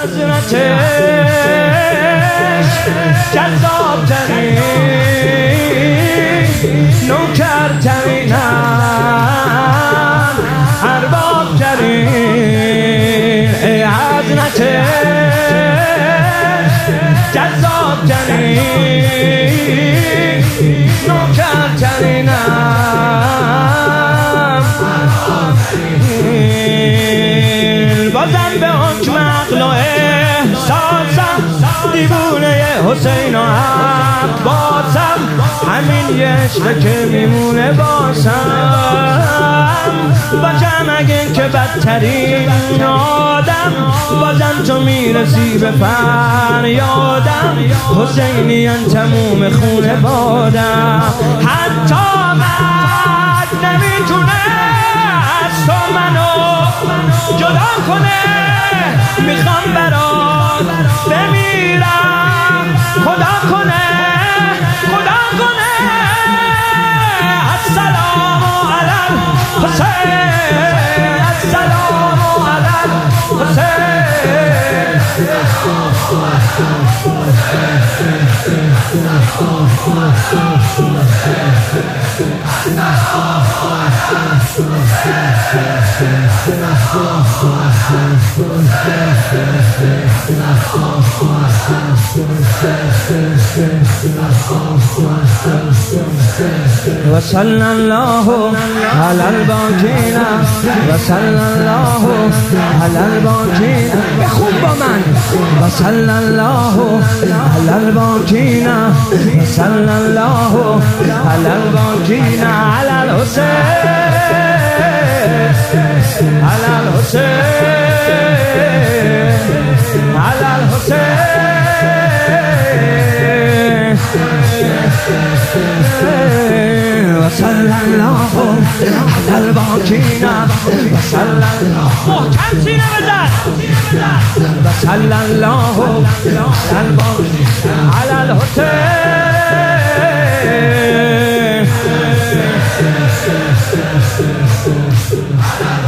حضرتش جذاب ترین نوکر ترینم ارباب ترین ای حضرتش جذاب ترین نوکر ترینم بازم به حکم عقل و احساسم دیوونه حسین و عباسم همین یه عشقه که میمونه باشم باشم اگه که بدترین آدم بازم تو میرسی به فریادم حسینیان تموم خونه بادم حتی مرگ نمیتونه از تو منو جدا کنه میخوام برات بمیرم خدا کنه السلام علی الحسین السلام علی الحسین وصلی الله علی الباقین وصلی الله علی الباقین بخون با من وصلی الله علی الباقین وصلی الله علی الباقین علی الحسین علی الحسین علی الحسین وصلی الله علی الباقین وصلی الله محکم سینه بزن وصلی الله علی الباقین علی الحسین